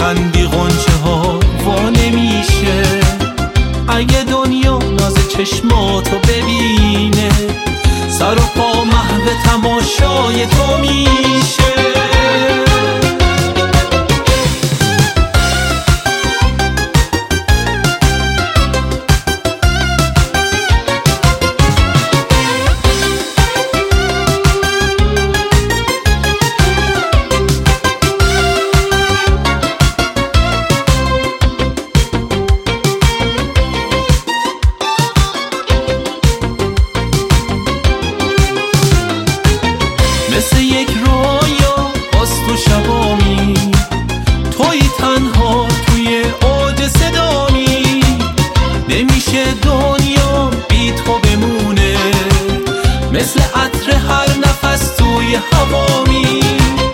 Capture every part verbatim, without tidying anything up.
نخندی غنچه ها وا نمیشه. اگه دنیا ناز چشماتو ببینه، سر و پا محو تماشای تو میشه. مثل یک رویا باز تو شبامی، توی تنها توی اوج صدامی. نمیشه دنیا بی تو بمونه، مثل عطر هر نفس توی هوامی.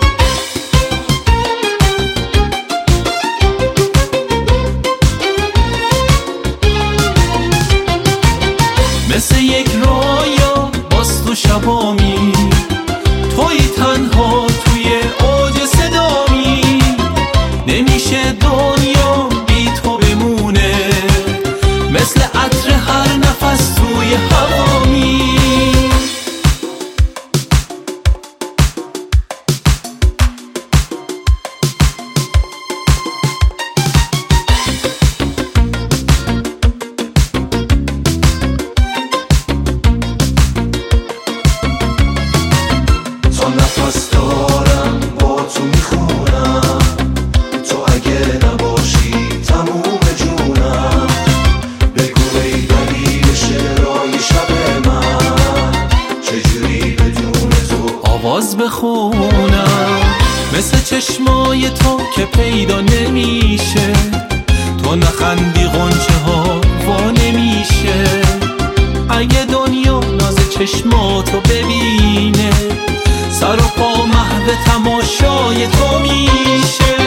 مثل یک رویا باز تو شبامی، توی تنها توی اوج صدامی. نمیشه دنیا بی تو بمونه، مثل عطر هر نفس توی هوامی. نفس دارم با تو میخونم، تو اگه نباشی تموم جونم. بگو ای دلیل شعرهای شب من، چجوری بدون تو آواز بخونم. مثل چشمای تو که پیدا نمیشه، تو نخندی غنچه ها وا نمیشه. اگه دنیا ناز چشماتو ببینه، سر و پا محو تماشای تو میشه.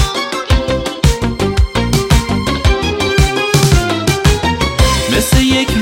مثل یک